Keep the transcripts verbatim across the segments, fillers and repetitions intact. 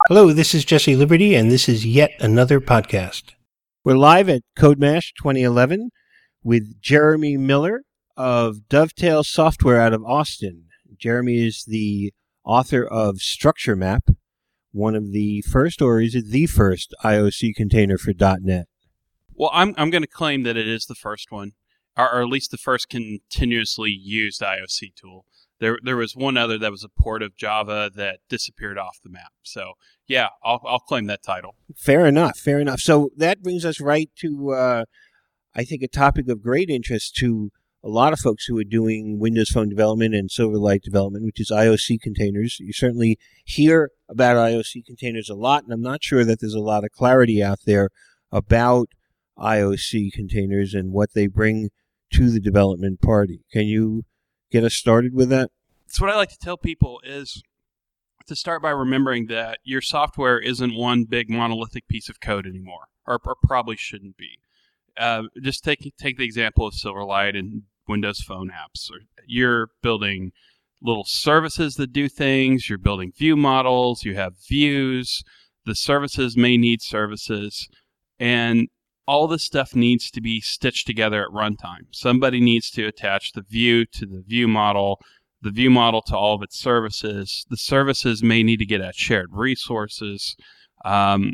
Hello, this is Jesse Liberty, and this is yet another podcast. We're live at CodeMash twenty eleven with Jeremy Miller of Dovetail Software out of Austin. Jeremy is the author of Structure Map, one of the first, or is it the first, I O C container for dot net? Well, I'm I'm going to claim that it is the first one, or, or at least the first continuously used I O C tool. There there was one other that was a port of Java that disappeared off the map. So, yeah, I'll I'll claim that title. Fair enough, fair enough. So that brings us right to, uh, I think, a topic of great interest to a lot of folks who are doing Windows Phone development and Silverlight development, which is I O C containers. You certainly hear about I O C containers a lot, and I'm not sure that there's a lot of clarity out there about I O C containers and what they bring to the development party. Can you get us started with that? So what I like to tell people is to start by remembering that your software isn't one big monolithic piece of code anymore, or, or probably shouldn't be. Uh, just take take the example of Silverlight and Windows Phone apps. You're building little services that do things. You're building view models. You have views. The services may need services. And all this stuff needs to be stitched together at runtime. Somebody needs to attach the view to the view model, the view model to all of its services. The services may need to get at shared resources, um,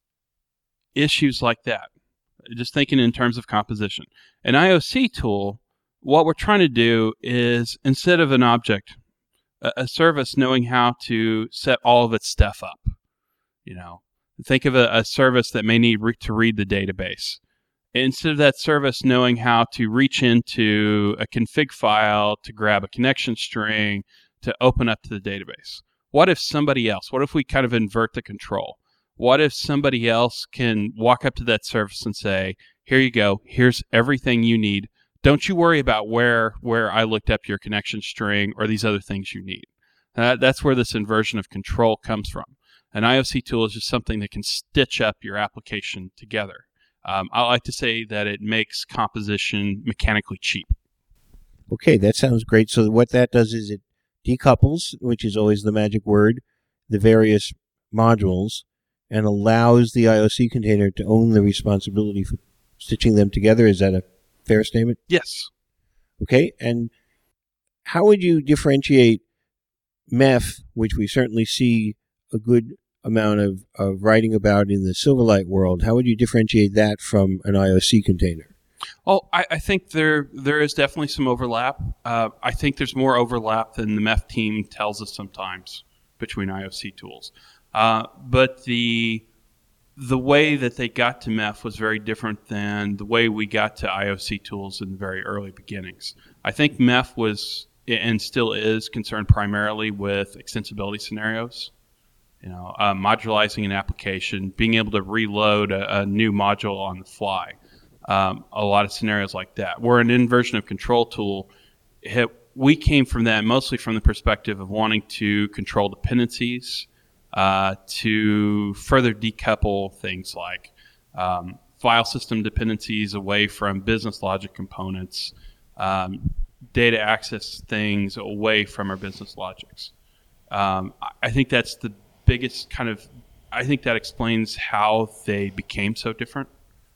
issues like that. Just thinking in terms of composition. An I O C tool, what we're trying to do is, instead of an object, a, a service knowing how to set all of its stuff up, you know, think of a, a service that may need re- to read the database. Instead of that service knowing how to reach into a config file to grab a connection string to open up to the database, what if somebody else, what if we kind of invert the control? What if somebody else can walk up to that service and say, here you go, here's everything you need. Don't you worry about where, where I looked up your connection string or these other things you need. Uh, that's where this inversion of control comes from. An I O C tool is just something that can stitch up your application together. Um, I like to say that it makes composition mechanically cheap. Okay, that sounds great. So what that does is it decouples, which is always the magic word, the various modules, and allows the I O C container to own the responsibility for stitching them together. Is that a fair statement? Yes. Okay, and how would you differentiate M E F, which we certainly see a good amount of, of writing about in the Silverlight world? How would you differentiate that from an I O C container? Well, I, I think there there is definitely some overlap. Uh, I think there's more overlap than the M E F team tells us sometimes between I O C tools. Uh, but the the way that they got to M E F was very different than the way we got to I O C tools in the very early beginnings. I think M E F was, and still is, concerned primarily with extensibility scenarios. You know, uh, modularizing an application, being able to reload a, a new module on the fly. Um, a lot of scenarios like that. Where an inversion of control tool, it, we came from that mostly from the perspective of wanting to control dependencies, uh, to further decouple things like um, file system dependencies away from business logic components, um, data access things away from our business logics. Um, I think that's the biggest kind of, I think that explains how they became so different.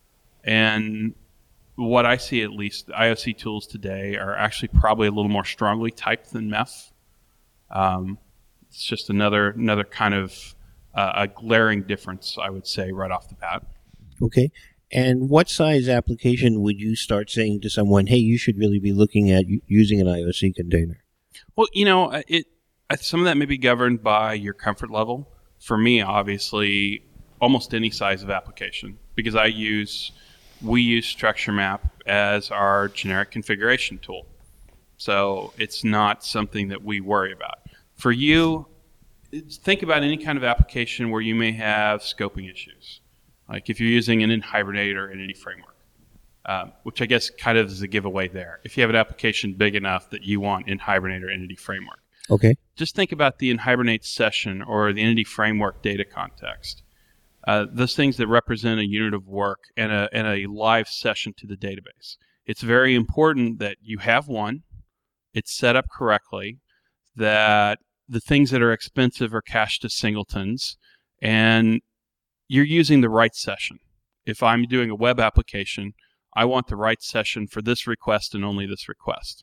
And what I see, at least, I O C tools today are actually probably a little more strongly typed than M E F. Um, it's just another another kind of uh, a glaring difference, I would say, right off the bat. Okay. And what size application would you start saying to someone, hey, you should really be looking at using an I O C container? Well, you know, it some of that may be governed by your comfort level. For me, obviously, almost any size of application, because I use, we use Structure Map as our generic configuration tool. So it's not something that we worry about. For you, think about any kind of application where you may have scoping issues. Like if you're using an Hibernate or Entity Framework, um, which I guess kind of is a giveaway there. If you have an application big enough that you want in Hibernate or Entity Framework. Okay. Just think about the Hibernate session or the Entity Framework data context. Uh, those things that represent a unit of work and a, and a live session to the database. It's very important that you have one, it's set up correctly, that the things that are expensive are cached as singletons, and you're using the right session. If I'm doing a web application, I want the right session for this request and only this request.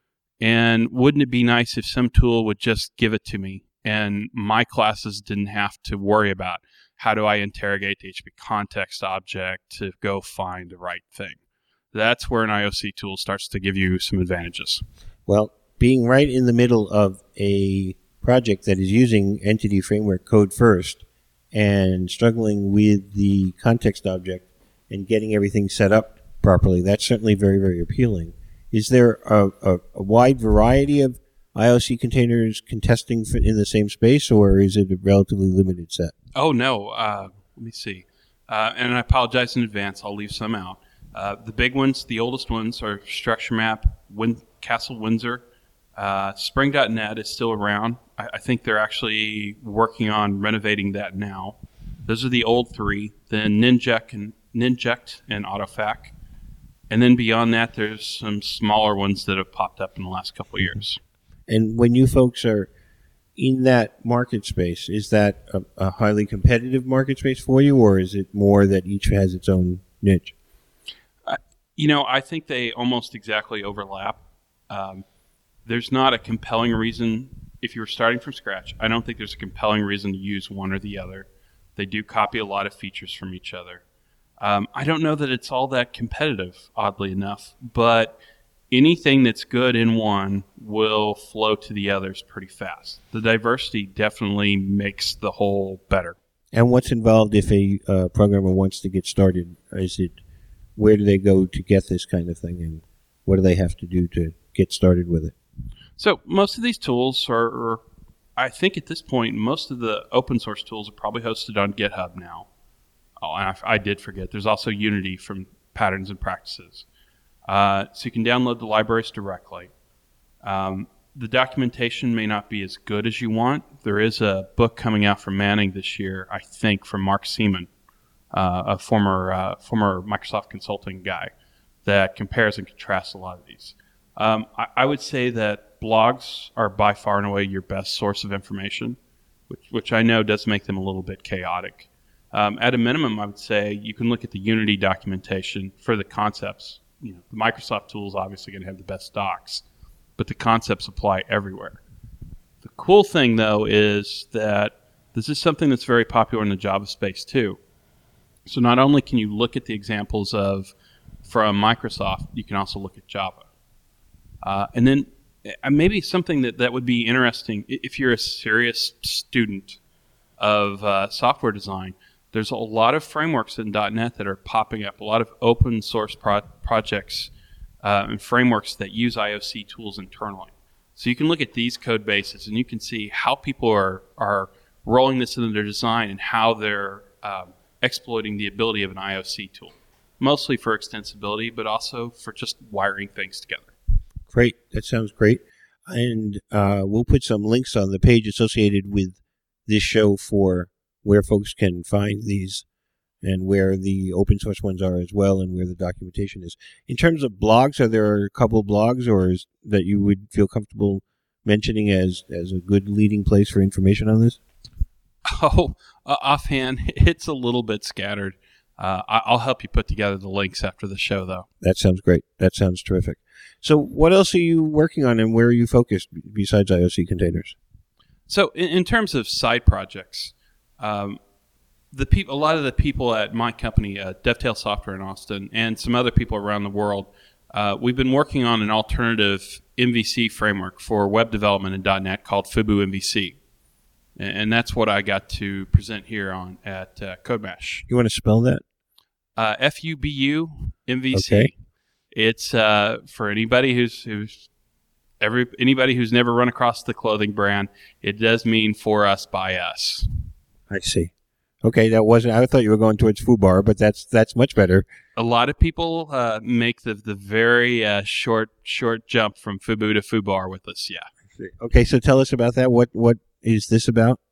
And wouldn't it be nice if some tool would just give it to me and my classes didn't have to worry about how do I interrogate the H T T P context object to go find the right thing? That's where an I O C tool starts to give you some advantages. Well, being right in the middle of a project that is using Entity Framework code first and struggling with the context object and getting everything set up properly, that's certainly very, very appealing. Is there a, a, a wide variety of I O C containers contesting in the same space, or is it a relatively limited set? Oh, no. Uh, let me see. Uh, and I apologize in advance. I'll leave some out. Uh, the big ones, the oldest ones, are Structure Map, Win- Castle Windsor. Uh, Spring dot net is still around. I, I think they're actually working on renovating that now. Those are the old three. Then Ninject and Ninject and AutoFac. And then beyond that, there's some smaller ones that have popped up in the last couple of years. And when you folks are in that market space, is that a, a highly competitive market space for you, or is it more that each has its own niche? Uh, you know, I think they almost exactly overlap. Um, there's not a compelling reason, if you're starting from scratch, I don't think there's a compelling reason to use one or the other. They do copy a lot of features from each other. Um, I don't know that it's all that competitive, oddly enough, but anything that's good in one will flow to the others pretty fast. The diversity definitely makes the whole better. And what's involved if a uh, programmer wants to get started? Is it, where do they go to get this kind of thing, and what do they have to do to get started with it? So most of these tools are, are I think at this point, most of the open source tools are probably hosted on GitHub now. Oh, and I, I did forget. There's also Unity from Patterns and Practices. Uh, so you can download the libraries directly. Um, the documentation may not be as good as you want. There is a book coming out from Manning this year, I think, from Mark Seaman, uh, a former uh, former Microsoft consulting guy, that compares and contrasts a lot of these. Um, I, I would say that blogs are by far and away your best source of information, which, which I know does make them a little bit chaotic. Um, at a minimum, I would say you can look at the Unity documentation for the concepts. You know, the Microsoft tool is obviously going to have the best docs, but the concepts apply everywhere. The cool thing, though, is that this is something that's very popular in the Java space, too. So not only can you look at the examples of from Microsoft, you can also look at Java. Uh, and then uh, maybe something that, that would be interesting, if you're a serious student of uh, software design, there's a lot of frameworks in dot net that are popping up, a lot of open source pro- projects uh, and frameworks that use I O C tools internally. So you can look at these code bases and you can see how people are, are rolling this into their design and how they're um, exploiting the ability of an I O C tool, mostly for extensibility, but also for just wiring things together. Great. That sounds great. And uh, we'll put some links on the page associated with this show for where folks can find these and where the open source ones are as well, and where the documentation is. In terms of blogs, are there a couple of blogs or is, that you would feel comfortable mentioning as, as a good leading place for information on this? Oh, uh, offhand, it's a little bit scattered. Uh, I, I'll help you put together the links after the show, though. That sounds great. That sounds terrific. So what else are you working on, and where are you focused besides I O C containers? So in, in terms of side projects, um, the peop- a lot of the people at my company, uh, DevTail Software in Austin, and some other people around the world, uh, we've been working on an alternative M V C framework for web development in dot net called Fubu M V C. And, and that's what I got to present here on at uh, CodeMash. You want to spell that? Uh, F U B U M V C. Okay. It's uh, for anybody who's who's every anybody who's never run across the clothing brand. It does mean for us by us. I see. Okay, that wasn't. I thought you were going towards FUBAR, but that's that's much better. A lot of people uh, make the the very uh, short short jump from Fubu to FUBAR with us. Yeah. Okay, so tell us about that. What what is this about?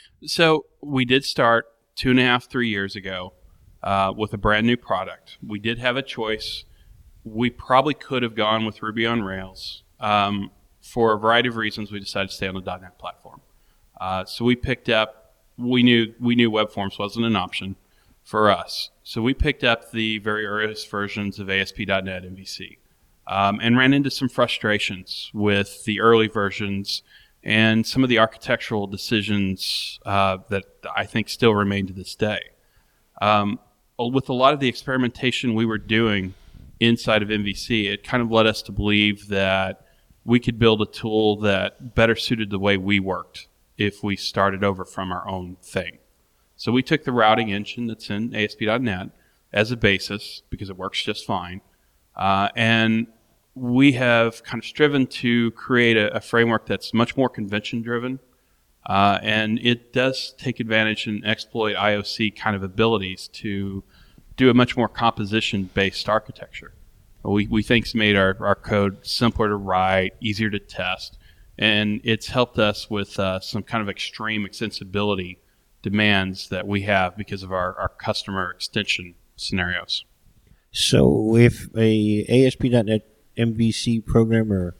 So we did start two and a half three years ago uh, with a brand new product. We did have a choice. We probably could have gone with Ruby on Rails. Um, for a variety of reasons, we decided to stay on the dot net platform. Uh, so we picked up we knew we knew web forms wasn't an option for us. So we picked up the very earliest versions of A S P dot net M V C um, and ran into some frustrations with the early versions and some of the architectural decisions uh, that I think still remain to this day. Um, with a lot of the experimentation we were doing inside of M V C, it kind of led us to believe that we could build a tool that better suited the way we worked if we started over from our own thing. So we took the routing engine that's in A S P dot net as a basis because it works just fine. Uh, and we have kind of striven to create a, a framework that's much more convention driven. Uh, and it does take advantage and exploit I O C kind of abilities to do a much more composition-based architecture. We, we think it's made our, our code simpler to write, easier to test, and it's helped us with uh, some kind of extreme extensibility demands that we have because of our, our customer extension scenarios. So if a A S P dot net M V C programmer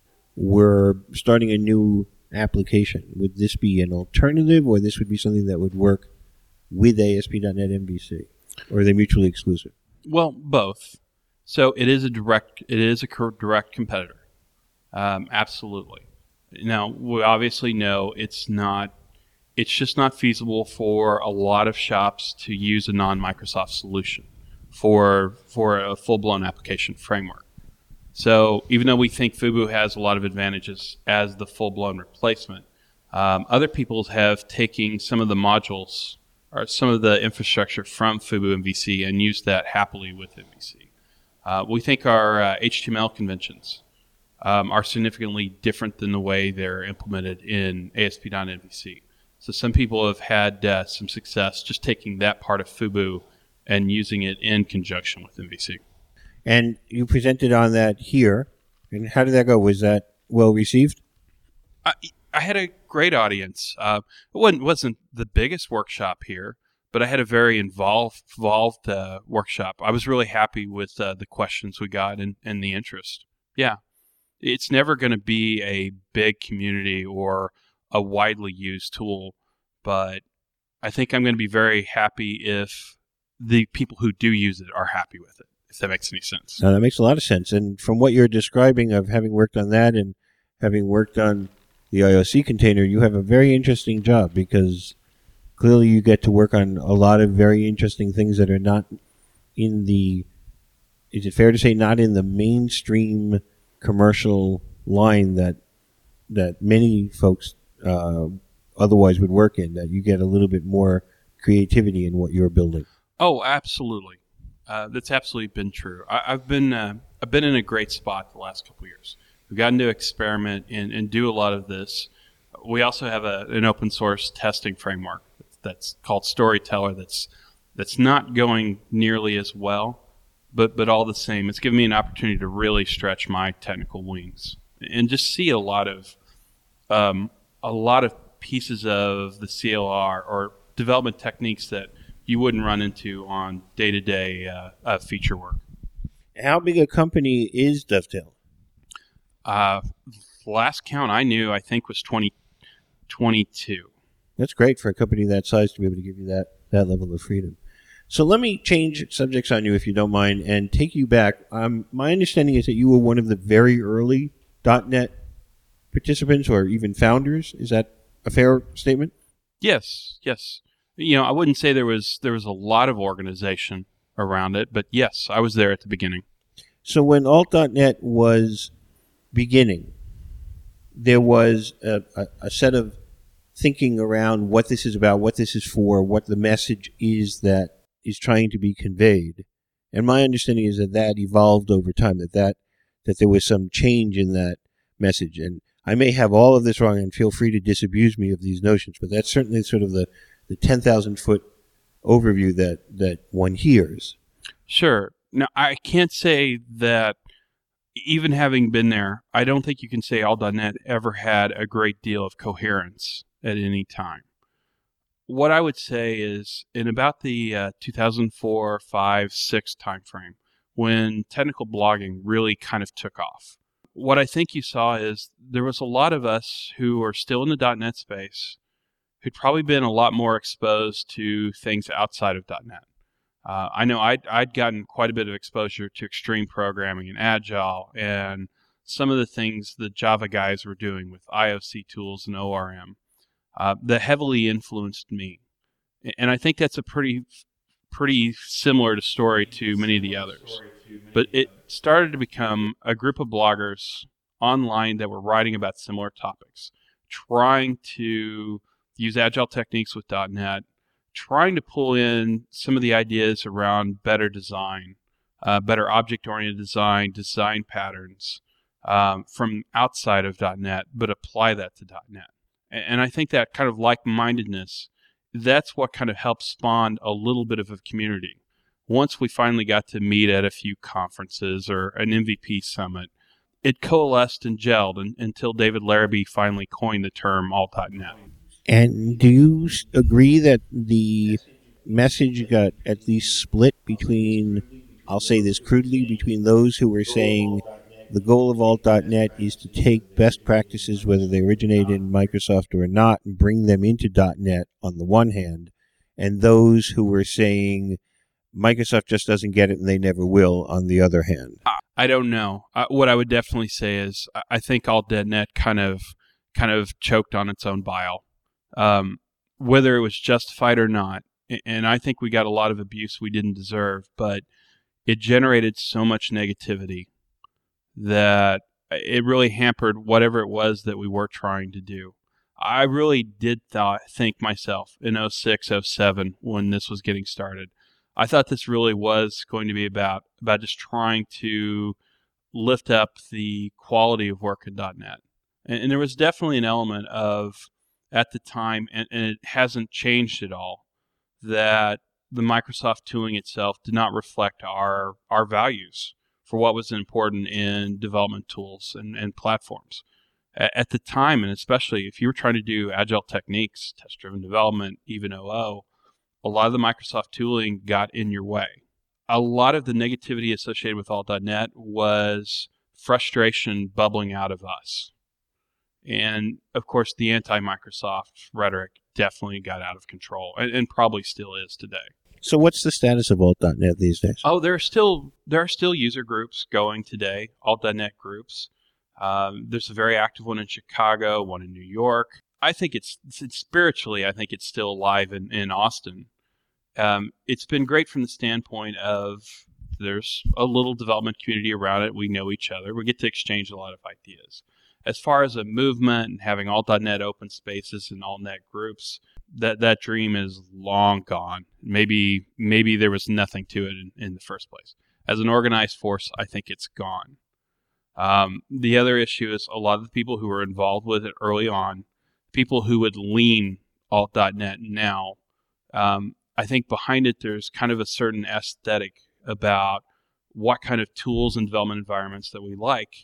were starting a new application, would this be an alternative, or this would be something that would work with A S P dot net M V C? Or are they mutually exclusive? Well, both. So it is a direct, it is a direct competitor. Um, absolutely. Now, we obviously know it's not, it's just not feasible for a lot of shops to use a non-Microsoft solution for for a full-blown application framework. So even though we think Fubu has a lot of advantages as the full-blown replacement, um, other people have taken some of the modules or some of the infrastructure from Fubu M V C and used that happily with M V C. Uh, we think our uh, H T M L conventions um, are significantly different than the way they're implemented in A S P dot net M V C. So some people have had uh, some success just taking that part of Fubu and using it in conjunction with M V C. And you presented on that here. And how did that go? Was that well received? I, I had a great audience. Uh, it wasn't, wasn't the biggest workshop here, but I had a very involved, involved uh, workshop. I was really happy with uh, the questions we got and, and the interest. Yeah, it's never going to be a big community or a widely used tool, but I think I'm going to be very happy if the people who do use it are happy with it, if that makes any sense. No, that makes a lot of sense. And from what you're describing of having worked on that and having worked on the I O C container, you have a very interesting job because clearly you get to work on a lot of very interesting things that are not in the, is it fair to say, not in the mainstream commercial line that that many folks uh, otherwise would work in, that you get a little bit more creativity in what you're building. Oh, absolutely. Uh, that's absolutely been true. I, I've been uh, I've been in a great spot the last couple of years. We've gotten to experiment and, and do a lot of this. We also have a, an open source testing framework that's called Storyteller that's that's not going nearly as well, but but all the same, it's given me an opportunity to really stretch my technical wings and just see a lot of um, a lot of pieces of the C L R or development techniques that you wouldn't run into on day-to-day uh, uh, feature work. How big a company is Dovetail? Uh, last count I knew, I think, was twenty twenty-two. That's great for a company that size to be able to give you that, that level of freedom. So let me change subjects on you, if you don't mind, and take you back. Um, my understanding is that you were one of the very early .NET participants or even founders. Is that a fair statement? Yes, yes. You know, I wouldn't say there was there was a lot of organization around it, but yes, I was there at the beginning. So when alt dot net was beginning, there was a, a, a set of thinking around what this is about, what this is for, what the message is that is trying to be conveyed. And my understanding is that that evolved over time, that, that, that there was some change in that message. And I may have all of this wrong, and feel free to disabuse me of these notions, but that's certainly sort of the, the ten thousand foot overview that, that one hears. Sure. Now, I can't say that, even having been there, I don't think you can say alt dot net ever had a great deal of coherence at any time. What I would say is in about the uh, two thousand four, five, six timeframe, when technical blogging really kind of took off, what I think you saw is there was a lot of us who are still in the .NET space who'd probably been a lot more exposed to things outside of .NET. Uh, I know I'd, I'd gotten quite a bit of exposure to extreme programming and Agile and some of the things the Java guys were doing with I O C tools and O R M uh, that heavily influenced me. And I think that's a pretty pretty similar to story to many of the others. But it started to become a group of bloggers online that were writing about similar topics, trying to use Agile techniques with .NET, trying to pull in some of the ideas around better design, uh, better object-oriented design, design patterns um, from outside of .NET, but apply that to .NET. And, and I think that kind of like-mindedness, that's what kind of helped spawn a little bit of a community. Once we finally got to meet at a few conferences or an M V P summit, it coalesced and gelled and, until David Larrabee finally coined the term alt dot net. And do you agree that the message got at least split between, I'll say this crudely, between those who were saying the goal of alt dot net is to take best practices, whether they originate in Microsoft or not, and bring them into .NET on the one hand, and those who were saying Microsoft just doesn't get it and they never will on the other hand? I don't know. Uh, what I would definitely say is I think alt dot net kind of kind of choked on its own bile. Um, whether it was justified or not, and I think we got a lot of abuse we didn't deserve, but it generated so much negativity that it really hampered whatever it was that we were trying to do. I really did th- think myself in oh six, oh seven when this was getting started. I thought this really was going to be about, about just trying to lift up the quality of work in .NET. And, and there was definitely an element of, at the time, and, and it hasn't changed at all, that the Microsoft tooling itself did not reflect our our values for what was important in development tools and, and platforms. At, at the time, and especially if you were trying to do agile techniques, test-driven development, even O O, a lot of the Microsoft tooling got in your way. A lot of the negativity associated with alt dot net was frustration bubbling out of us. And, of course, the anti-Microsoft rhetoric definitely got out of control, and, and probably still is today. So what's the status of alt dot net these days? Oh, there are still there are still user groups going today, alt dot net groups. Um, there's a very active one in Chicago, one in New York. I think it's, it's spiritually, I think it's still alive in, in Austin. Um, it's been great from the standpoint of there's a little development community around it. We know each other. We get to exchange a lot of ideas. As far as a movement and having alt dot net open spaces and alt.net groups, that, that dream is long gone. Maybe maybe there was nothing to it in, in the first place. As an organized force, I think it's gone. Um, the other issue is a lot of the people who were involved with it early on, people who would lean alt dot net now, um, I think behind it there's kind of a certain aesthetic about what kind of tools and development environments that we like.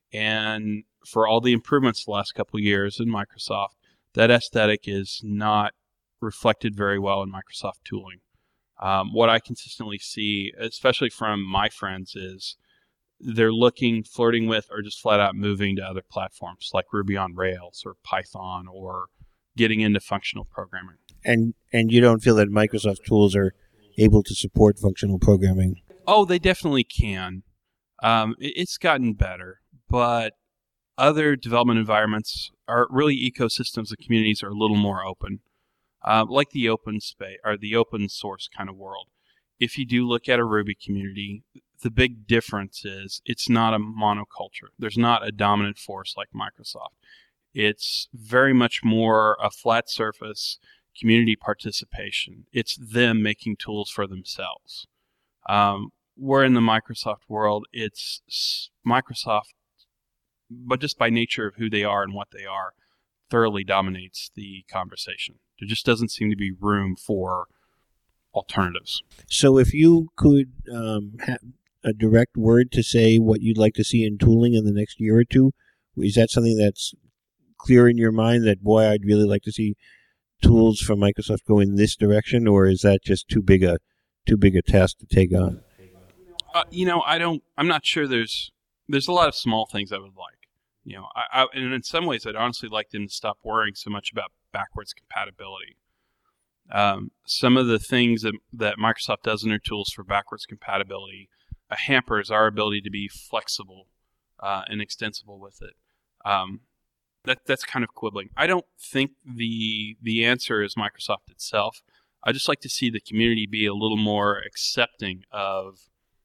And for all the improvements the last couple of years in Microsoft, that aesthetic is not reflected very well in Microsoft tooling. Um, what I consistently see, especially from my friends, is they're looking, flirting with, or just flat out moving to other platforms like Ruby on Rails or Python or getting into functional programming. And and you don't feel that Microsoft tools are able to support functional programming? Oh, they definitely can. Um, it, it's gotten better, but other development environments are really ecosystems of communities are a little more open, uh, like the open space or the open source kind of world. If you do look at a Ruby community, the big difference is it's not a monoculture. There's not a dominant force like Microsoft. It's very much more a flat surface community participation. It's them making tools for themselves. Um, where in the Microsoft world, it's Microsoft, but just by nature of who they are and what they are, thoroughly dominates the conversation. There just doesn't seem to be room for alternatives. So if you could um, have a direct word to say what you'd like to see in tooling in the next year or two, is that something that's clear in your mind that, boy, I'd really like to see tools from Microsoft go in this direction, or is that just too big a too big a task to take on? Uh, you know, I don't. I'm not sure. There's there's a lot of small things I would like. You know, I, I and in some ways, I'd honestly like them to stop worrying so much about backwards compatibility. Um, some of the things that, that Microsoft does in their tools for backwards compatibility uh, hampers our ability to be flexible uh, and extensible with it. Um, that that's kind of quibbling. I don't think the the answer is Microsoft itself. I just like to see the community be a little more accepting of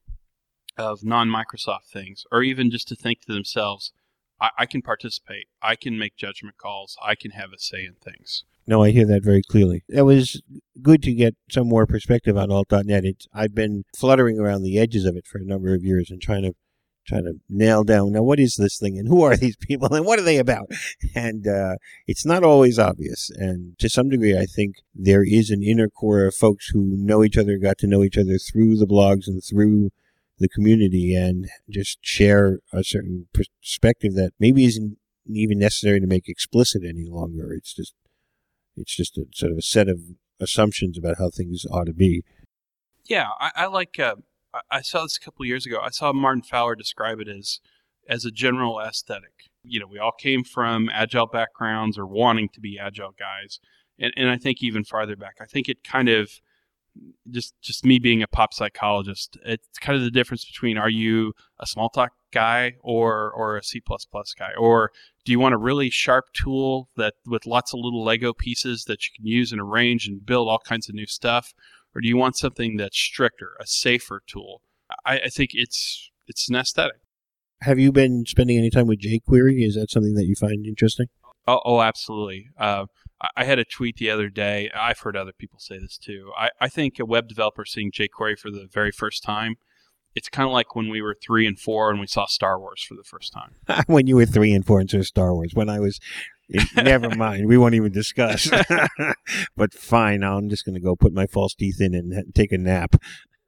of non-Microsoft things, or even just to think to themselves, I, I can participate, I can make judgment calls, I can have a say in things. No, I hear that very clearly. It was good to get some more perspective on alt dot net. It's, I've been fluttering around the edges of it for a number of years and trying to trying to nail down, now, what is this thing and who are these people and what are they about? And uh, it's not always obvious. And to some degree, I think there is an inner core of folks who know each other, got to know each other through the blogs and through the community, and just share a certain perspective that maybe isn't even necessary to make explicit any longer. It's just It's just a sort of a set of assumptions about how things ought to be. Yeah, I, I like. Uh, I saw this a couple of years ago. I saw Martin Fowler describe it as as a general aesthetic. You know, we all came from agile backgrounds or wanting to be agile guys, and and I think even farther back, I think it kind of just just me being a pop psychologist. It's kind of the difference between, are you a Smalltalk guy or or a C plus plus guy, or do you want a really sharp tool that with lots of little Lego pieces that you can use and arrange and build all kinds of new stuff? Or do you want something that's stricter, a safer tool? I, I think it's it's an aesthetic. Have you been spending any time with jQuery? Is that something that you find interesting? Oh, oh absolutely. Uh, I had a tweet the other day. I've heard other people say this too. I, I think a web developer seeing jQuery for the very first time, it's kind of like when we were three and four and we saw Star Wars for the first time. When you were three and four and saw Star Wars. When I was, never mind. We won't even discuss. But fine, I'm just going to go put my false teeth in and take a nap.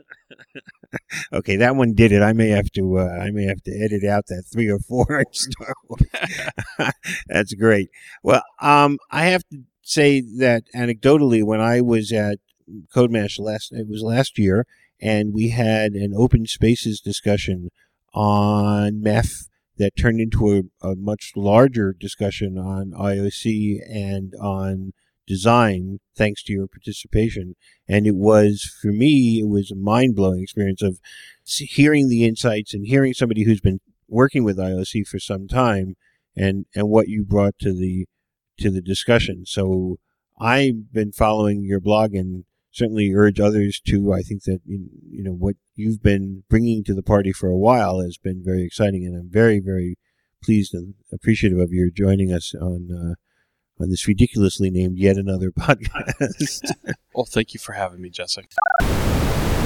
Okay, that one did it. I may have to. Uh, I may have to edit out that three or four in Star Wars. That's great. Well, um, I have to say that anecdotally, when I was at CodeMash last, it was last year. And we had an open spaces discussion on M E F that turned into a, a much larger discussion on I O C and on design, thanks to your participation. And it was, for me, it was a mind-blowing experience of hearing the insights and hearing somebody who's been working with I O C for some time, and, and what you brought to the to the discussion. So I've been following your blog and certainly urge others to. I think that, you know, what you've been bringing to the party for a while has been very exciting, and I'm very, very pleased and appreciative of your joining us on uh, on this ridiculously named Yet Another podcast. Well, thank you for having me, Jessica.